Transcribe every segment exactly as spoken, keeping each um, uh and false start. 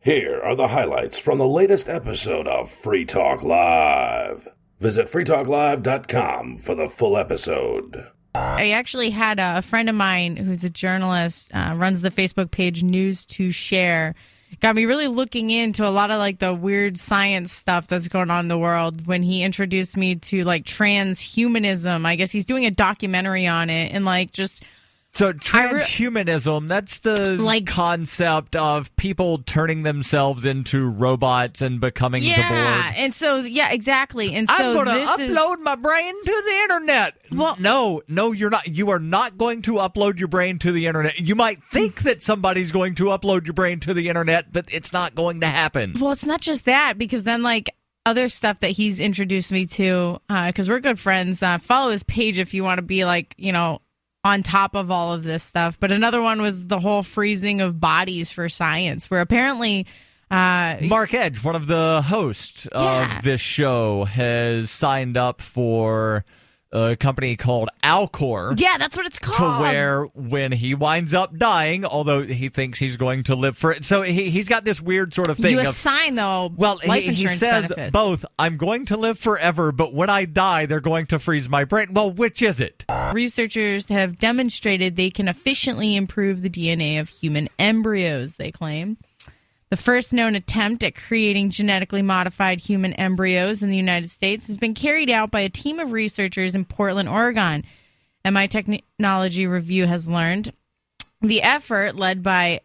Here are the highlights from the latest episode of Free Talk Live. Visit free talk live dot com for the full episode. I actually had a, a friend of mine who's a journalist, uh, runs the Facebook page News to Share. Got me really looking into a lot of like the weird science stuff that's going on in the world when he introduced me to like transhumanism. I guess he's doing a documentary on it and like just... So transhumanism, re- that's the like, concept of people turning themselves into robots and becoming yeah, the board. Yeah, and so, yeah, exactly. And so I'm going to upload is... my brain to the internet. Well, no, no, you're not. You are not going to upload your brain to the internet. You might think that somebody's going to upload your brain to the internet, but it's not going to happen. Well, it's not just that, because then, like, other stuff that he's introduced me to, because uh, we're good friends, uh, follow his page if you want to be, like, you know, on top of all of this stuff. But another one was the whole freezing of bodies for science, where apparently uh, Mark Edge, one of the hosts yeah. of this show, has signed up for a company called Alcor. Yeah, that's what it's called. To where when he winds up dying, although he thinks he's going to live for it. So he, he's got this weird sort of thing. You of, assign, though, well, life he, insurance he says benefits. Both, I'm going to live forever, but when I die, they're going to freeze my brain. Well, which is it? Researchers have demonstrated they can efficiently improve the D N A of human embryos, they claim. The first known attempt at creating genetically modified human embryos in the United States has been carried out by a team of researchers in Portland, Oregon. M I Technology Review has learned. The effort, led by,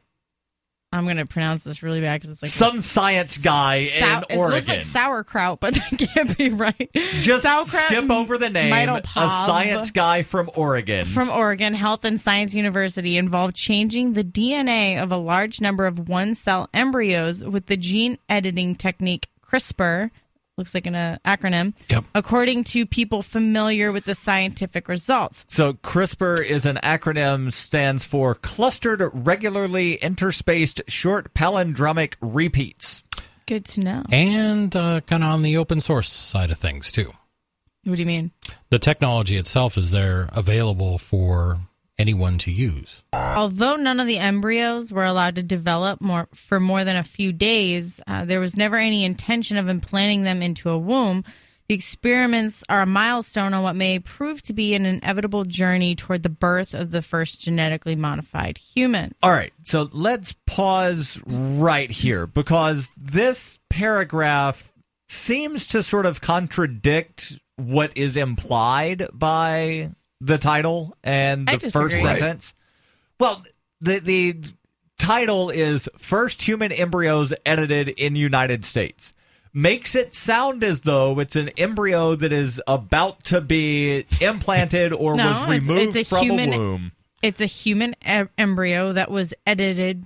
I'm going to pronounce this really bad because it's like some a, s- science guy sau- in Oregon. It looks like sauerkraut, but that can't be right. Just sauerkraut skip over the name. A science guy from Oregon. From Oregon Health and Science University involved changing the D N A of a large number of one-cell embryos with the gene editing technique CRISPR. Looks like an uh, acronym. Yep. According to people familiar with the scientific results. So CRISPR is an acronym, stands for Clustered Regularly Interspaced Short Palindromic Repeats. Good to know. And uh, kind of on the open source side of things, too. What do you mean? The technology itself is there available for anyone to use. Although none of the embryos were allowed to develop more for more than a few days, uh, there was never any intention of implanting them into a womb. The experiments are a milestone on what may prove to be an inevitable journey toward the birth of the first genetically modified humans. All right, so let's pause right here, because this paragraph seems to sort of contradict what is implied by the title and the first sentence. Well, the the title is First Human Embryos Edited in United States. Makes it sound as though it's an embryo that is about to be implanted or no, was removed it's, it's a from human, a womb. It's a human e- embryo that was edited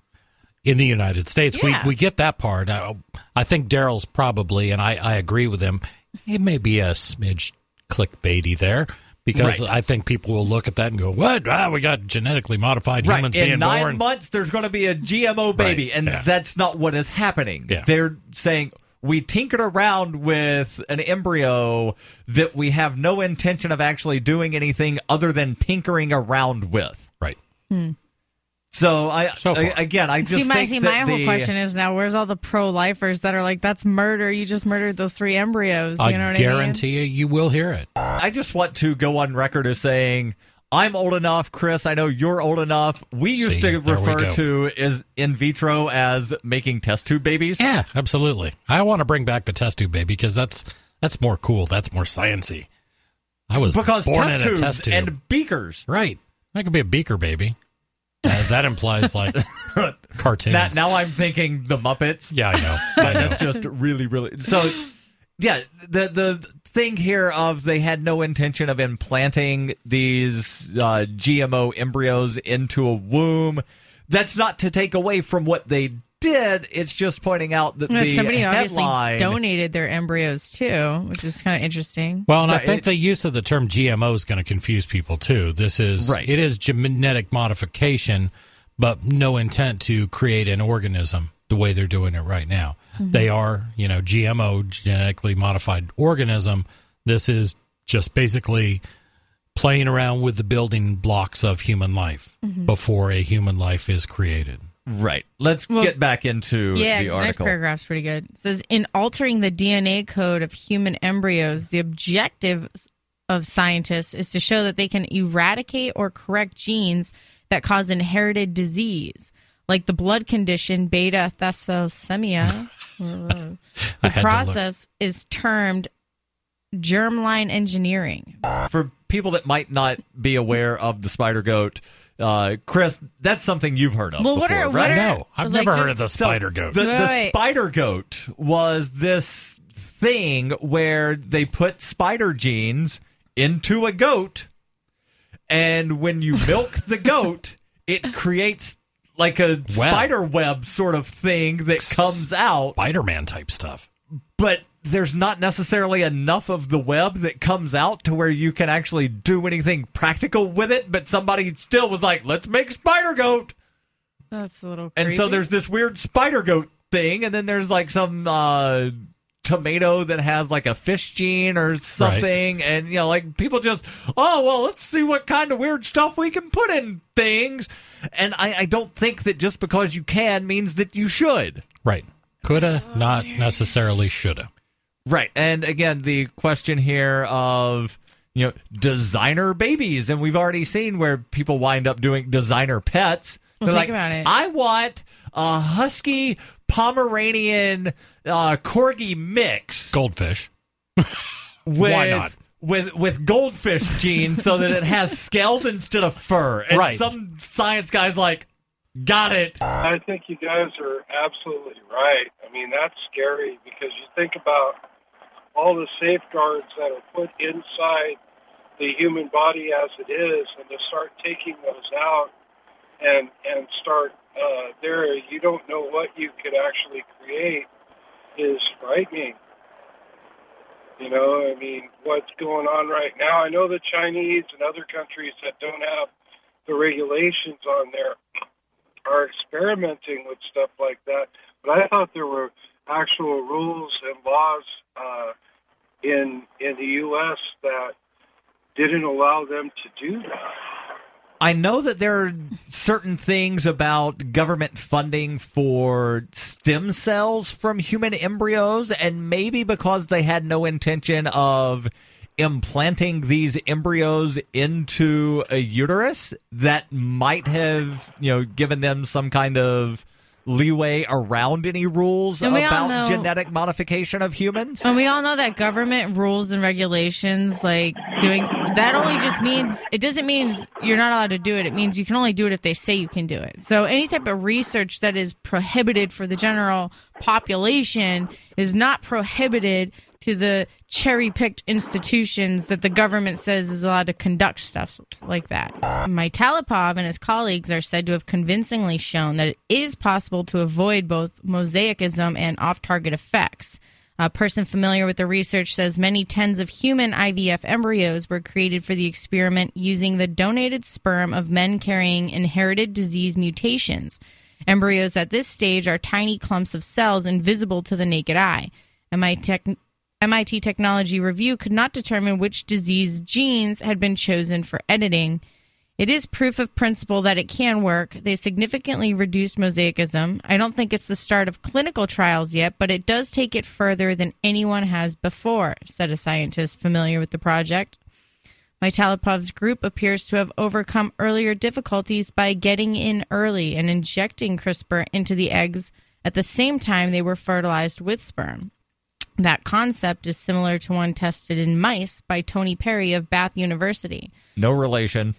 in the United States. Yeah. We we get that part. I, I think Daryl's probably, and I, I agree with him, it may be a smidge clickbaity there. Because right. I think people will look at that and go, what? Ah, we got genetically modified right. humans in being nine born. months, there's going to be a G M O baby. Right. And yeah. that's not what is happening. Yeah. They're saying, we tinkered around with an embryo that we have no intention of actually doing anything other than tinkering around with. Right. Hmm. So, I, so I again, I just see, my, think see, that my the, whole question is now, where's all the pro-lifers that are like, that's murder, you just murdered those three embryos, you I know what guarantee I mean? you, you will hear it. I just want to go on record as saying, I'm old enough, Chris, I know you're old enough. We used see, to refer to as in vitro as making test tube babies. Yeah, absolutely. I want to bring back the test tube baby because that's that's more cool, that's more sciencey. I was because born test in tubes a test tube. And beakers. Right. That could be a beaker baby. Uh, that implies, like, cartoons. Now, now I'm thinking the Muppets. Yeah, I know. I know. That's just really, really... So, yeah, the the thing here of they had no intention of implanting these uh, G M O embryos into a womb, that's not to take away from what they did. It's just pointing out that well, the somebody headline... obviously donated their embryos, too, which is kind of interesting. Well, and right, I think it, the use of the term G M O is going to confuse people, too. This is, right. It is genetic modification, but no intent to create an organism the way they're doing it right now. Mm-hmm. They are, you know, G M O, genetically modified organism. This is just basically playing around with the building blocks of human life mm-hmm. before a human life is created. Right. Let's Well, get back into Yeah, the 'cause the next article. paragraph's pretty good. It says, in altering the D N A code of human embryos, the objective of scientists is to show that they can eradicate or correct genes that cause inherited disease, like the blood condition beta thalassemia. The I had to process is termed germline engineering. For people that might not be aware of the spider goat, uh, Chris, that's something you've heard of Well, before, what are- right? what are- No, I've like, never heard just- of the So, spider goat. The, the Right. spider goat was this thing where they put spider genes into a goat, and when you milk the goat, it creates like a spider web sort of thing that comes out. Spider-Man type stuff. But there's not necessarily enough of the web that comes out to where you can actually do anything practical with it. But somebody still was like, let's make spider goat. That's a little And creepy. so there's this weird spider goat thing. And then there's like some uh, tomato that has like a fish gene or something. And, you know, like people just, oh, well, let's see what kind of weird stuff we can put in things. And I, I don't think that just because you can means that you should. Right. Coulda, not necessarily shoulda. Right. And again, the question here of, you know, designer babies. And we've already seen where people wind up doing designer pets. Well, They're think like, about it. I want a husky Pomeranian uh, corgi mix Goldfish. with, Why not? with with goldfish genes so that it has scales instead of fur. And Right. some science guy's like, got it. I think you guys are absolutely right. I mean, that's scary because you think about all the safeguards that are put inside the human body as it is, and to start taking those out and and start uh, there, you don't know what you could actually create is frightening. You know, I mean, what's going on right now? I know the Chinese and other countries that don't have the regulations on there are experimenting with stuff like that. But I thought there were actual rules and laws uh, in in the U S that didn't allow them to do that. I know that there are certain things about government funding for stem cells from human embryos, and maybe because they had no intention of implanting these embryos into a uterus, that might have, you know, given them some kind of leeway around any rules And we all about know- genetic modification of humans. And we all know that government rules and regulations, like doing that, only just means it doesn't mean you're not allowed to do it. It means you can only do it if they say you can do it. So any type of research that is prohibited for the general population is not prohibited to the cherry-picked institutions that the government says is allowed to conduct stuff like that. Mytalopov and his colleagues are said to have convincingly shown that it is possible to avoid both mosaicism and off-target effects. A person familiar with the research says many tens of human I V F embryos were created for the experiment using the donated sperm of men carrying inherited disease mutations. Embryos at this stage are tiny clumps of cells invisible to the naked eye. M I T M I T Technology Review could not determine which disease genes had been chosen for editing. It is proof of principle that it can work. They significantly reduced mosaicism. I don't think it's the start of clinical trials yet, but it does take it further than anyone has before, said a scientist familiar with the project. Mytalopov's group appears to have overcome earlier difficulties by getting in early and injecting CRISPR into the eggs at the same time they were fertilized with sperm. That concept is similar to one tested in mice by Tony Perry of Bath University. No relation.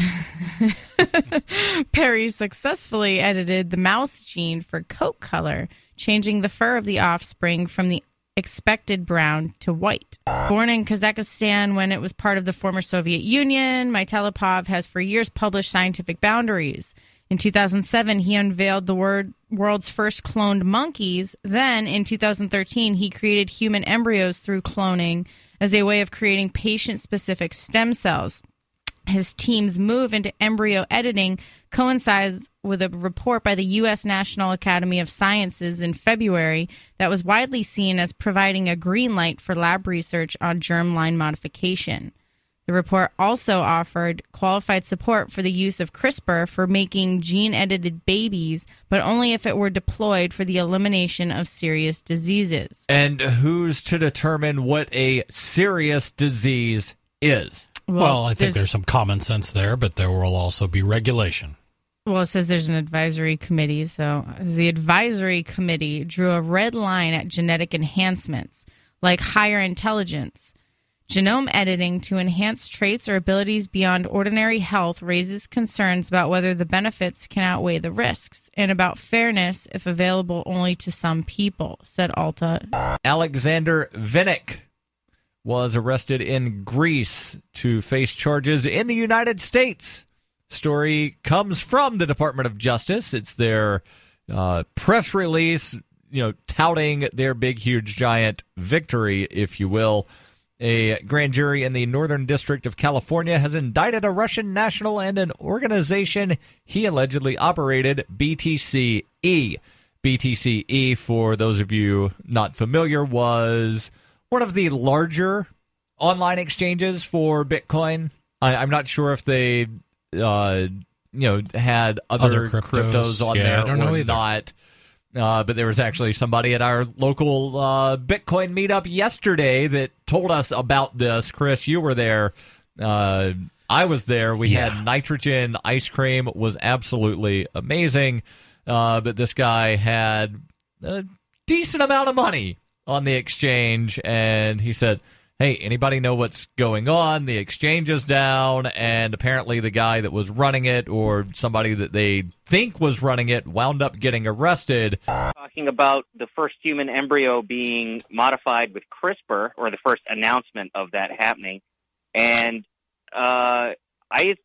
Perry successfully edited the mouse gene for coat color, changing the fur of the offspring from the expected brown to white. Born in Kazakhstan when it was part of the former Soviet Union, Mytalopov has for years published Scientific Boundaries. In two thousand seven, he unveiled the word, world's first cloned monkeys. Then, in two thousand thirteen, he created human embryos through cloning as a way of creating patient-specific stem cells. His team's move into embryo editing coincides with a report by the U S National Academy of Sciences in February that was widely seen as providing a green light for lab research on germline modification. The report also offered qualified support for the use of CRISPR for making gene-edited babies, but only if it were deployed for the elimination of serious diseases. And who's to determine what a serious disease is? Well, well I think there's, there's some common sense there, but there will also be regulation. Well, it says there's an advisory committee. So the advisory committee drew a red line at genetic enhancements, like higher intelligence. Genome editing to enhance traits or abilities beyond ordinary health raises concerns about whether the benefits can outweigh the risks, and about fairness if available only to some people, said Alta. Alexander Vinnik was arrested in Greece to face charges in the United States. Story comes from the Department of Justice. It's their uh, press release, you know, touting their big, huge, giant victory, if you will. A grand jury in the Northern District of California has indicted a Russian national and an organization he allegedly operated, B T C E. B T C E, for those of you not familiar, was one of the larger online exchanges for Bitcoin. I, I'm not sure if they, uh, you know, had other, other cryptos. cryptos on yeah, there I don't know or either. not. Uh, but there was actually somebody at our local uh, Bitcoin meetup yesterday that told us about this. Chris, you were there. Uh, I was there. We yeah. had nitrogen ice cream. It was absolutely amazing. Uh, but this guy had a decent amount of money on the exchange, and he said, hey, anybody know what's going on? The exchange is down, and apparently the guy that was running it, or somebody that they think was running it, wound up getting arrested. Talking about the first human embryo being modified with CRISPR, or the first announcement of that happening. And uh, I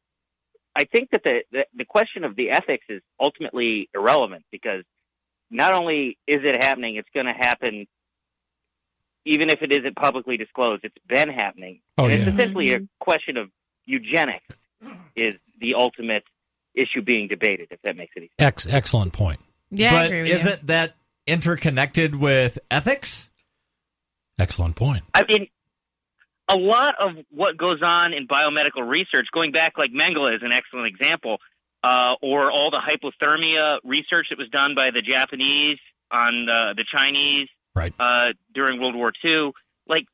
I think that the, the, the question of the ethics is ultimately irrelevant, because not only is it happening, it's going to happen even if it isn't publicly disclosed. It's been happening. Oh, and yeah. It's essentially a question of eugenics is the ultimate issue being debated, if that makes any sense. Ex- excellent point. Yeah, but I agree with isn't you. that interconnected with ethics? Excellent point. I mean, a lot of what goes on in biomedical research, going back, like Mengele is an excellent example, uh, or all the hypothermia research that was done by the Japanese on uh, the Chinese Right. uh, during World War Two. Like,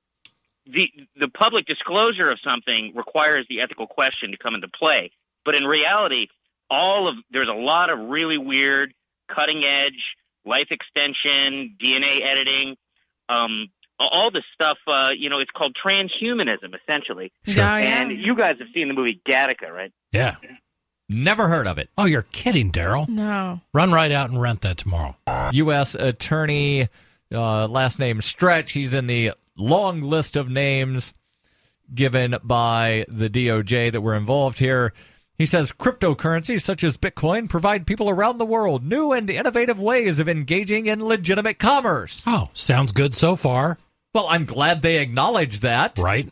the the public disclosure of something requires the ethical question to come into play. But in reality, all of there's a lot of really weird, cutting edge, life extension, D N A editing, um, all this stuff. Uh, you know, it's called transhumanism, essentially. Sure. Oh, yeah. And you guys have seen the movie Gattaca, right? Yeah. Never heard of it. Oh, you're kidding, Daryl. No. Run right out and rent that tomorrow. U S Attorney, uh, last name Stretch. He's in the long list of names given by the D O J that were involved here. He says cryptocurrencies such as Bitcoin provide people around the world new and innovative ways of engaging in legitimate commerce. Oh, sounds good so far. Well, I'm glad they acknowledge that. Right.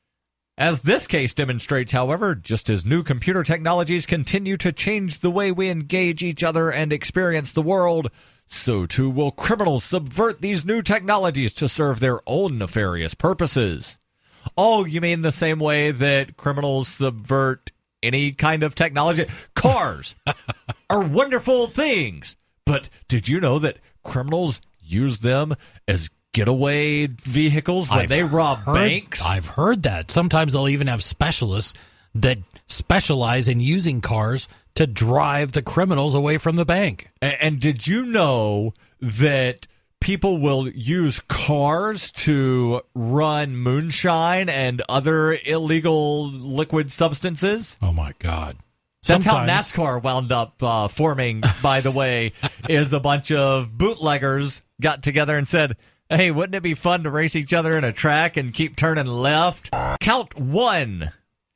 As this case demonstrates, however, just as new computer technologies continue to change the way we engage each other and experience the world, so too will criminals subvert these new technologies to serve their own nefarious purposes. Oh, you mean the same way that criminals subvert any kind of technology? Cars are wonderful things, but did you know that criminals use them as getaway vehicles when I've they rob heard- banks? I've heard that. Sometimes they'll even have specialists that specialize in using cars to drive the criminals away from the bank. And, and did you know that people will use cars to run moonshine and other illegal liquid substances? Oh, my God. That's Sometimes- how NASCAR wound up uh, forming, by the way, is a bunch of bootleggers got together and said, hey, wouldn't it be fun to race each other in a track and keep turning left? Count one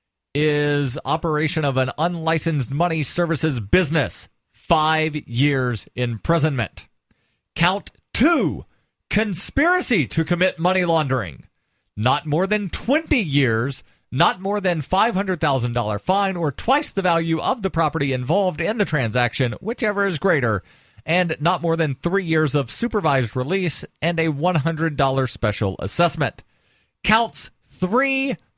is operation of an unlicensed money services business. Five years imprisonment. Count two, conspiracy to commit money laundering. Not more than twenty years, not more than five hundred thousand dollars fine, or twice the value of the property involved in the transaction, whichever is greater, and not more than three years of supervised release and a one hundred dollars special assessment. Counts three,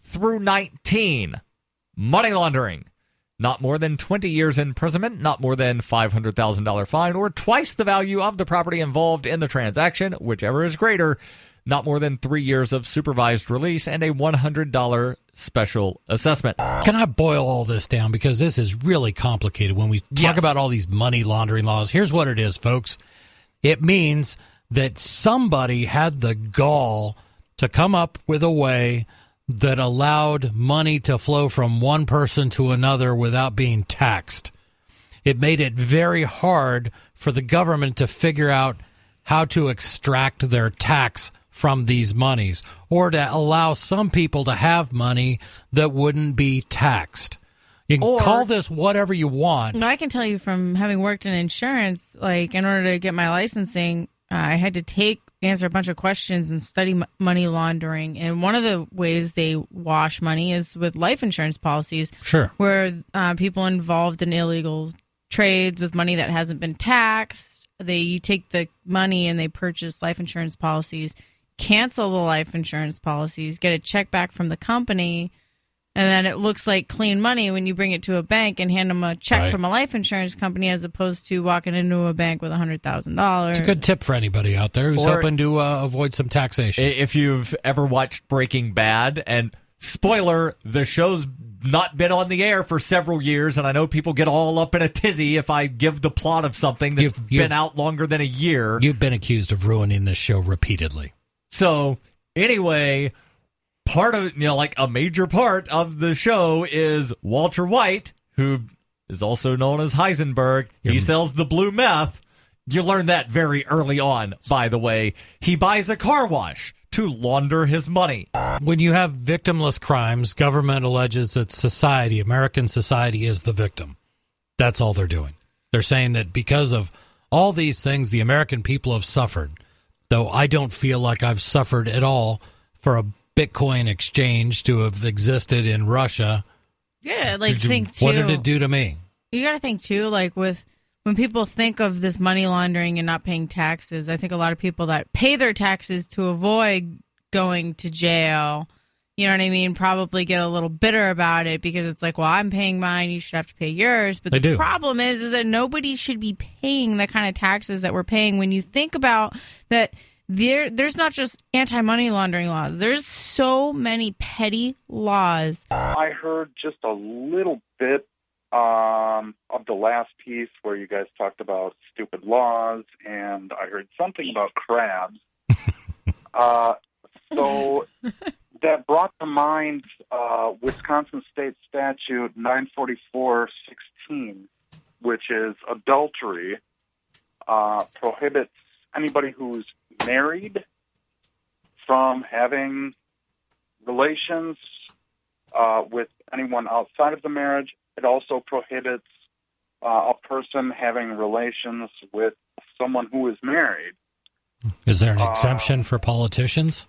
through nineteen. Money laundering. Not more than twenty years imprisonment, not more than five hundred thousand dollars fine, or twice the value of the property involved in the transaction, whichever is greater. Not more than three years of supervised release, and a one hundred dollars special assessment. Can I boil all this down? Because this is really complicated when we talk Yes. about all these money laundering laws. Here's what it is, folks. It means that somebody had the gall to come up with a way that allowed money to flow from one person to another without being taxed. It made it very hard for the government to figure out how to extract their tax from these monies, or to allow some people to have money that wouldn't be taxed. You can Or- call this whatever you want. No, I can tell you from having worked in insurance, like in order to get my licensing, uh, I had to take answer a bunch of questions and study m- money laundering. And one of the ways they wash money is with life insurance policies, Sure. where uh, people involved in illegal trades with money that hasn't been taxed, they you take the money and they purchase life insurance policies, cancel the life insurance policies, get a check back from the company, and then it looks like clean money when you bring it to a bank and hand them a check Right. from a life insurance company, as opposed to walking into a bank with one hundred thousand dollars. It's a good tip for anybody out there who's Or- hoping to uh, avoid some taxation. If you've ever watched Breaking Bad, and spoiler, the show's not been on the air for several years, and I know people get all up in a tizzy if I give the plot of something that's You've- you've- been out longer than a year. You've been accused of ruining this show repeatedly. So, anyway, part of, you know, like a major part of the show is Walter White, who is also known as Heisenberg. He sells the blue meth. You learn that very early on, by the way. He buys a car wash to launder his money. When you have victimless crimes, government alleges that society, American society, is the victim. That's all they're doing. They're saying that because of all these things, the American people have suffered. Though I don't feel like I've suffered at all for a Bitcoin exchange to have existed in Russia. Yeah, like Did you- think too. what did it do to me? You got to think too, like with when people think of this money laundering and not paying taxes, I think a lot of people that pay their taxes to avoid going to jail, you know what I mean, probably get a little bitter about it because it's like, well, I'm paying mine, you should have to pay yours. But They the do. problem is, is that nobody should be paying the kind of taxes that we're paying. When you think about that, there, there's not just anti-money laundering laws. There's so many petty laws. I heard just a little bit um, of the last piece where you guys talked about stupid laws, and I heard something about crabs. uh, so that brought to mind uh, Wisconsin State Statute nine forty-four sixteen, which is adultery, uh, prohibits anybody who's married from having relations uh, with anyone outside of the marriage. It also prohibits uh, a person having relations with someone who is married. Is there an Uh, exemption for politicians?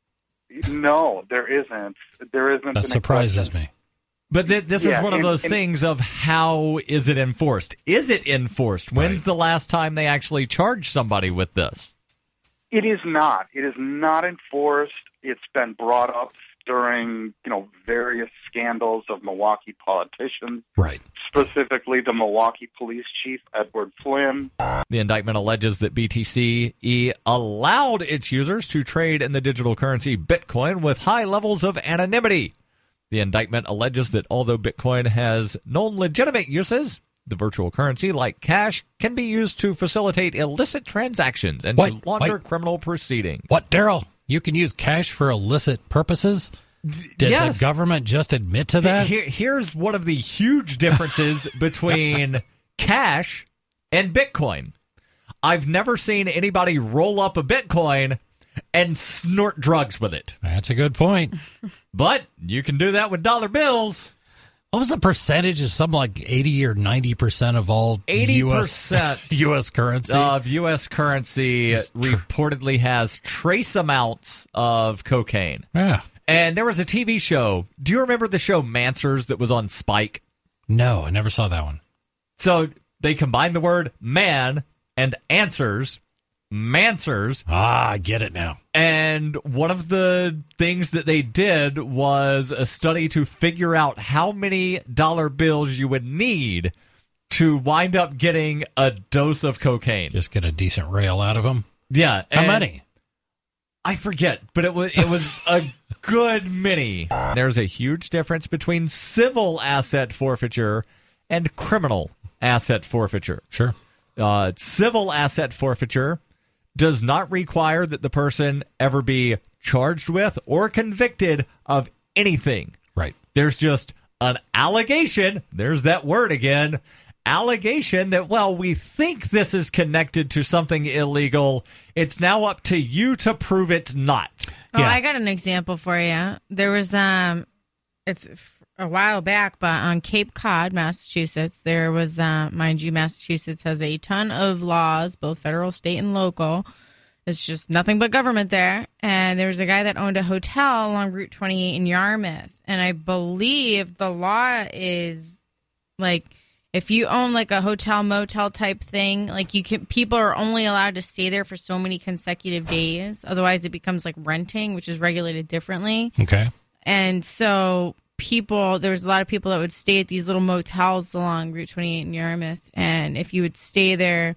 No, there isn't. There isn't. That an surprises exception. me. But th- this Yeah, is one of and- those and- things of how is it enforced? Is it enforced? When's Right. the last time they actually charged somebody with this? It is not. It is not enforced. It's been brought up during, you know, various scandals of Milwaukee politicians, Right. specifically the Milwaukee police chief, Edward Flynn. The indictment alleges that B T C E allowed its users to trade in the digital currency Bitcoin with high levels of anonymity. The indictment alleges that although Bitcoin has known legitimate uses, the virtual currency, like cash, can be used to facilitate illicit transactions and to Wait, launder wait. criminal proceedings. What, Daryl? You can use cash for illicit purposes? Did yes. the government just admit to that? Here, here's one of the huge differences between cash and Bitcoin. I've never seen anybody roll up a Bitcoin and snort drugs with it. That's a good point. But you can do that with dollar bills. What was the percentage? Of something like eighty or ninety percent of all eighty U S percent U S currency? of U S currency It's tr- reportedly has trace amounts of cocaine. yeah. And there was a T V show. Do you remember the show Mansers that was on Spike? No, I never saw that one. So they combined the word man and answers, Mansers. Ah, I get it now. And one of the things that they did was a study to figure out how many dollar bills you would need to wind up getting a dose of cocaine. Just get a decent rail out of them. Yeah. How many? I forget, but it was it was a good many. There's a huge difference between civil asset forfeiture and criminal asset forfeiture. Sure. Uh, civil asset forfeiture does not require that the person ever be charged with or convicted of anything. Right. There's just an allegation, there's that word again, allegation that, well, we think this is connected to something illegal. It's now up to you to prove it's not. Oh, Yeah. I got an example for you. There was, um, it's a while back, but on Cape Cod, Massachusetts, there was, uh, mind you, Massachusetts has a ton of laws, both federal, state, and local. It's just nothing but government there. And there was a guy that owned a hotel along Route twenty-eight in Yarmouth. And I believe the law is like, if you own like a hotel motel type thing, like you can, people are only allowed to stay there for so many consecutive days. Otherwise, it becomes like renting, which is regulated differently. Okay. And so people, there was a lot of people that would stay at these little motels along Route twenty-eight in Yarmouth. And if you would stay there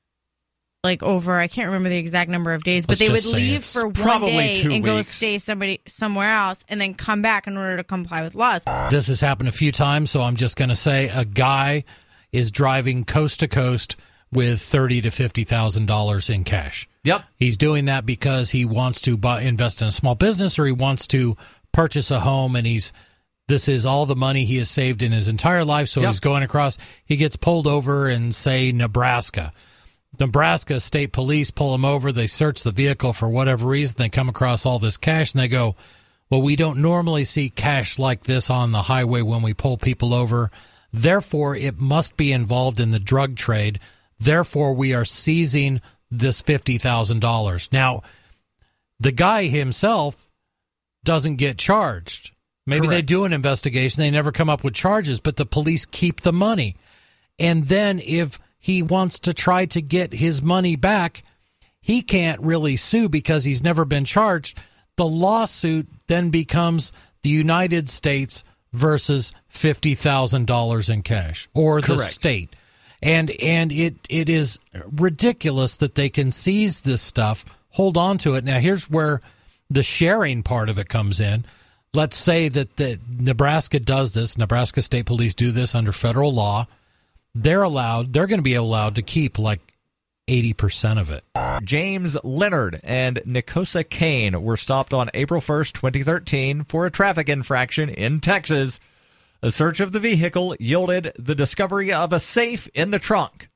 like over, I can't remember the exact number of days, but Let's they would just say leave it's for one probably day two and go weeks. stay somebody somewhere else and then come back in order to comply with laws. This has happened a few times, so I'm just going to say a guy is driving coast to coast with thirty to fifty thousand dollars in cash. Yep. He's doing that because he wants to buy, invest in a small business, or he wants to purchase a home, and he's this is all the money he has saved in his entire life. So Yep. he's going across. He gets pulled over in, say, Nebraska. Nebraska State Police pull him over. They search the vehicle for whatever reason. They come across all this cash, and they go, well, we don't normally see cash like this on the highway when we pull people over. Therefore, it must be involved in the drug trade. Therefore, we are seizing this fifty thousand dollars. Now, the guy himself doesn't get charged. Maybe they Correct. do an investigation. They never come up with charges, but the police keep the money. And then if he wants to try to get his money back, he can't really sue because he's never been charged. The lawsuit then becomes the United States versus fifty thousand dollars in cash, or the Correct. state. And and it it is ridiculous that they can seize this stuff, hold on to it. Now, here's where the sharing part of it comes in. Let's say that the Nebraska does this. Nebraska State Police do this under federal law. They're allowed, they're going to be allowed to keep like eighty percent of it. James Leonard and Nikosa Kane were stopped on April first, twenty thirteen for a traffic infraction in Texas. A search of the vehicle yielded the discovery of a safe in the trunk.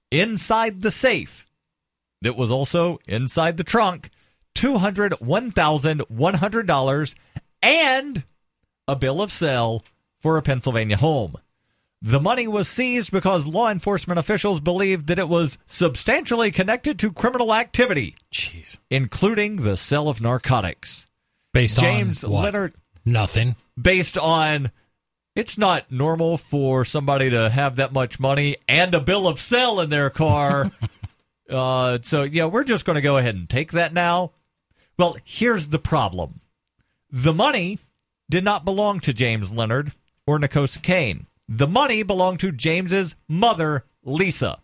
Inside the safe, that was also inside the trunk, two hundred one thousand one hundred dollars and a bill of sale for a Pennsylvania home. The money was seized because law enforcement officials believed that it was substantially connected to criminal activity, Jeez. including the sale of narcotics. Based James on what? Leonard, Nothing. based on it's not normal for somebody to have that much money and a bill of sale in their car. uh, so, yeah, we're just going to go ahead and take that now. Well, here's the problem. The money did not belong to James Leonard or Nikosa Kane. The money belonged to James's mother, Lisa.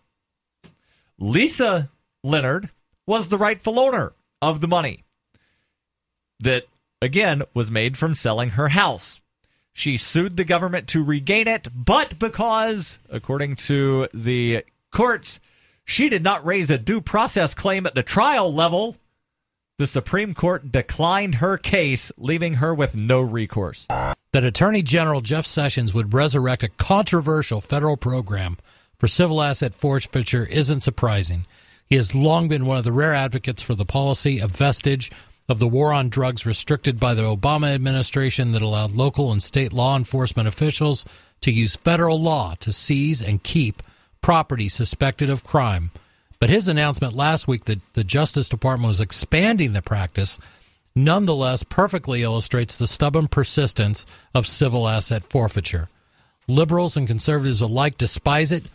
Lisa Leonard was the rightful owner of the money that, again, was made from selling her house. She sued the government to regain it, but because, according to the courts, she did not raise a due process claim at the trial level, the Supreme Court declined her case, leaving her with no recourse. That Attorney General Jeff Sessions would resurrect a controversial federal program for civil asset forfeiture isn't surprising. He has long been one of the rare advocates for the policy, a vestige of the war on drugs restricted by the Obama administration that allowed local and state law enforcement officials to use federal law to seize and keep property suspected of crime. But his announcement last week that the Justice Department was expanding the practice nonetheless perfectly illustrates the stubborn persistence of civil asset forfeiture. Liberals and conservatives alike despise it,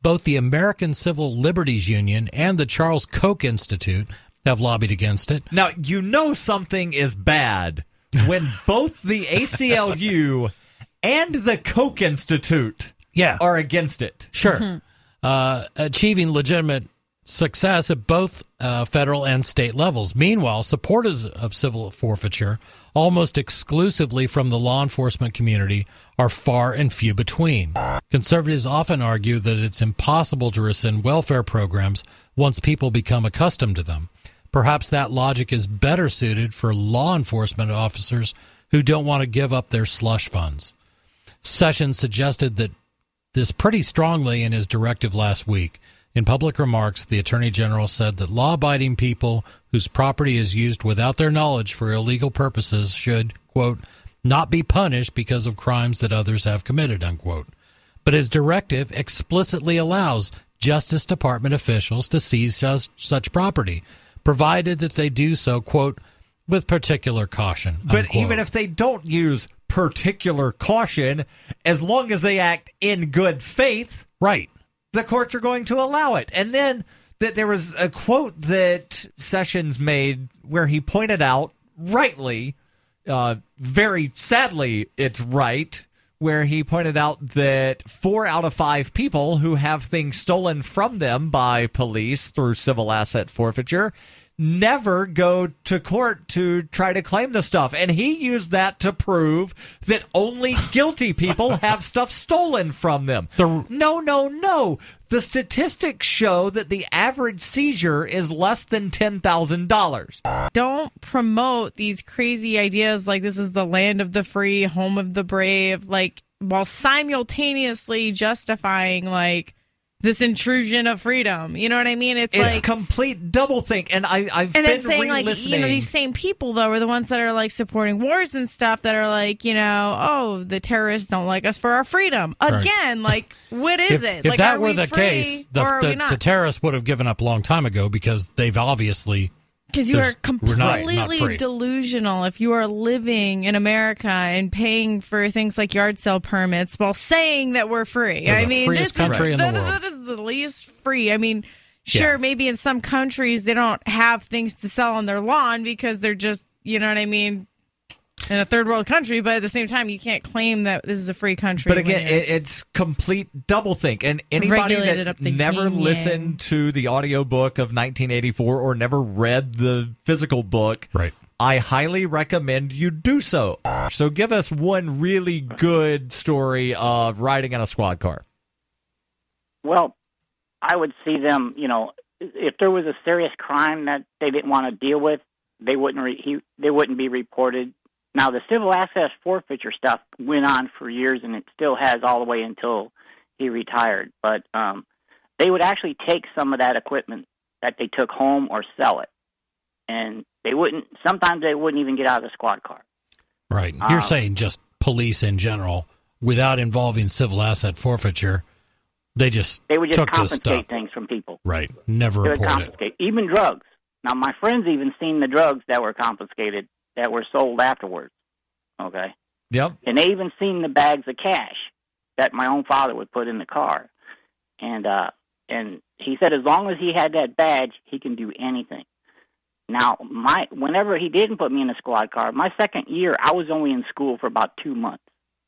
both the American Civil Liberties Union and the Charles Koch Institute have lobbied against it. Now, you know something is bad when both the A C L U and the Koch Institute yeah. are against it. Sure. Mm-hmm. Uh, achieving legitimate success at both uh, federal and state levels. Meanwhile, supporters of civil forfeiture, almost exclusively from the law enforcement community, are far and few between. Conservatives often argue that it's impossible to rescind welfare programs once people become accustomed to them. Perhaps that logic is better suited for law enforcement officers who don't want to give up their slush funds. Sessions suggested that this pretty strongly in his directive last week. In public remarks, the Attorney General said that law-abiding people whose property is used without their knowledge for illegal purposes should, quote, not be punished because of crimes that others have committed, unquote. But his directive explicitly allows Justice Department officials to seize such property, provided that they do so, quote, with particular caution, unquote. But even if they don't use particular caution, as long as they act in good faith, right, the courts are going to allow it. And then that there was a quote that Sessions made where he pointed out, rightly, uh, very sadly it's right, where he pointed out that four out of five people who have things stolen from them by police through civil asset forfeiture never go to court to try to claim the stuff. And he used that to prove that only guilty people have stuff stolen from them. The, no, no, no. The statistics show that the average seizure is less than ten thousand dollars. Don't promote these crazy ideas like this is the land of the free, home of the brave, like while simultaneously justifying like this intrusion of freedom. You know what I mean? It's, it's like complete doublethink. And I, I've and been it's saying like, you know, these same people though are the ones that are like supporting wars and stuff that are like, you know, oh, the terrorists don't like us for our freedom. Again, right. Like, what is if, it? If like, that are were we the free, case, the, or are the, we not? the terrorists would have given up a long time ago because they've obviously. Because you are completely not, not delusional if you are living in America and paying for things like yard sale permits while saying that we're free. We're I the mean, freest this country is, in the that, world. that is the least free. I mean, sure, yeah. maybe in some countries they don't have things to sell on their lawn because they're just, you know what I mean, in a third world country, but at the same time, you can't claim that this is a free country. But again, it, it's complete doublethink. And anybody that's never yin-yang. listened to the audiobook of nineteen eighty-four or never read the physical book, right. I highly recommend you do so. So give us one really good story of riding in a squad car. Well, I would see them, you know, if there was a serious crime that they didn't want to deal with, they wouldn't re- he, they wouldn't be reported. Now, the civil asset forfeiture stuff went on for years, and it still has all the way until he retired. But um, they would actually take some of that equipment that they took home or sell it. And they wouldn't, sometimes they wouldn't even get out of the squad car. Right. You're um, saying just police in general, without involving civil asset forfeiture, they just They would just took this confiscate stuff. things from people. Right. Never They would report it. confiscate, even drugs. Now, my friends even seen the drugs that were confiscated that were sold afterwards, okay? Yep. And they even seen the bags of cash that my own father would put in the car. And uh, and he said as long as he had that badge, he can do anything. Now, my whenever he didn't put me in a squad car, my second year, I was only in school for about two months.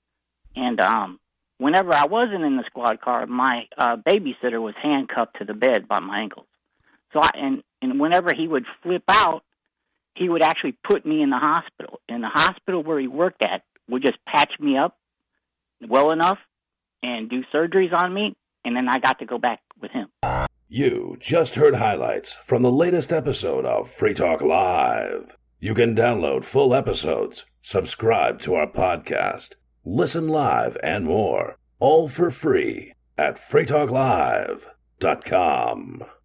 And um, whenever I wasn't in the squad car, my uh, babysitter was handcuffed to the bed by my ankles. So I, and, and whenever he would flip out, he would actually put me in the hospital. And the hospital where he worked at would just patch me up well enough and do surgeries on me, and then I got to go back with him. You just heard highlights from the latest episode of Free Talk Live. You can download full episodes, subscribe to our podcast, listen live, and more, all for free at free talk live dot com.